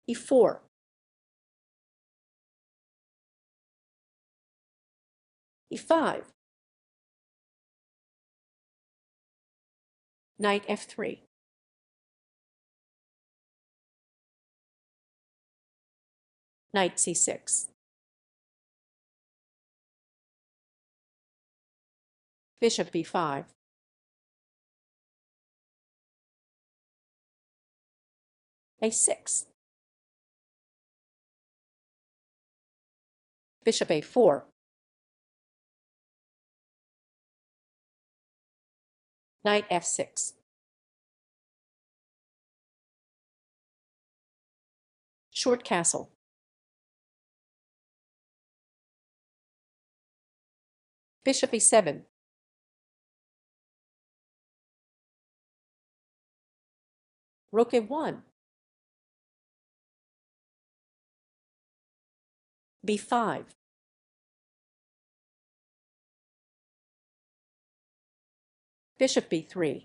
e4, e5, knight f3, knight c6, bishop b5, a6, bishop a4, knight f6, short castle, bishop e7, rook a1, b5, bishop b3,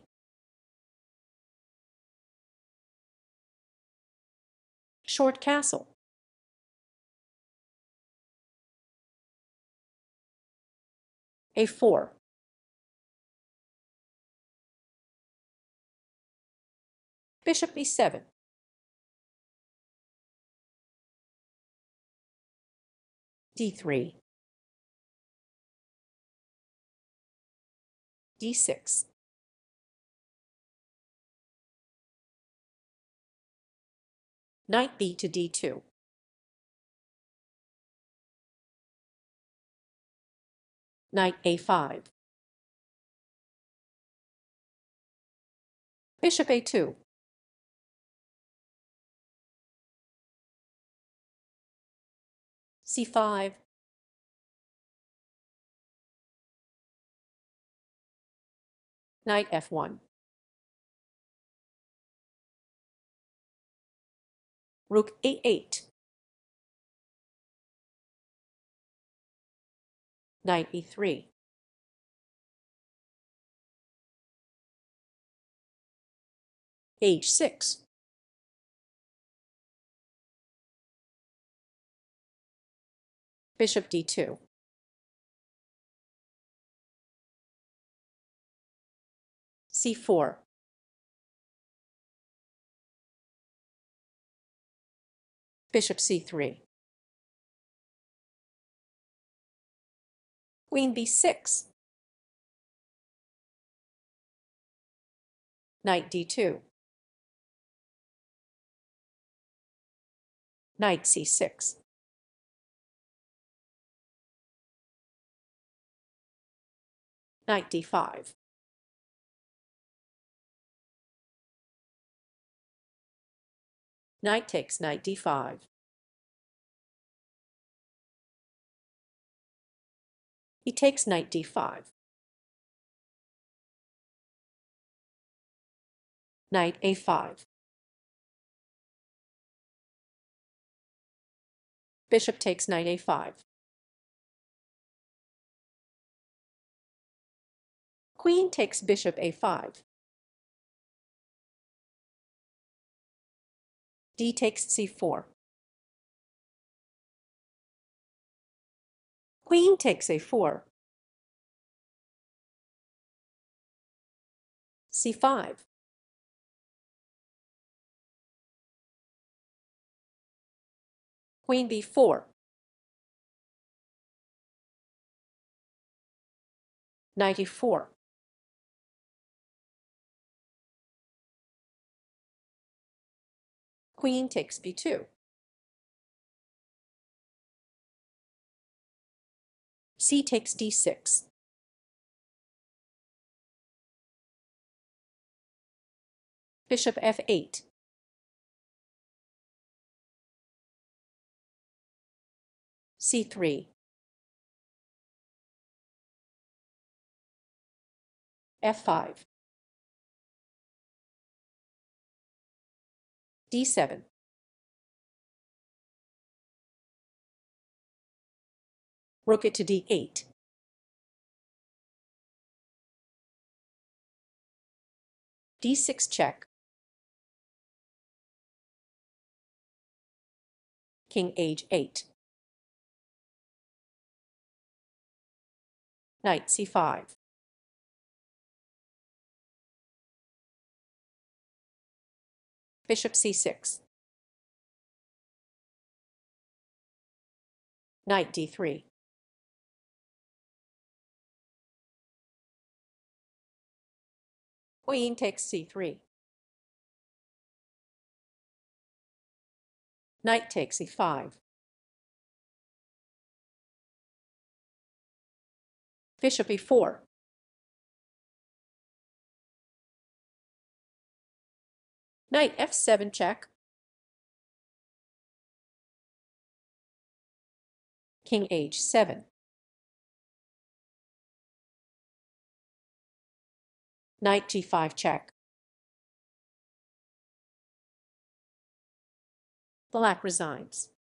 short castle, a4, bishop e7, d3, d6, knight b to d2, knight a5, bishop a2, c5, knight f1, rook a8, knight e3, h6, bishop d2, c4, bishop c3, queen b6, knight d2, knight c6, knight d5, knight takes knight d5, he takes knight d5, knight a5, bishop takes knight a5, queen takes bishop a5, d takes c4, queen takes a4, c5, queen b4, knight e4, queen takes b2, c takes d6, bishop f8, c3, f5, d7, rook it to d8, d6 check, King H8. Knight C5. Bishop C6. Knight D3. Queen takes C3. Knight takes E5. Bishop E4. Knight F7 check. King H7. Knight G5 check. Black resigns.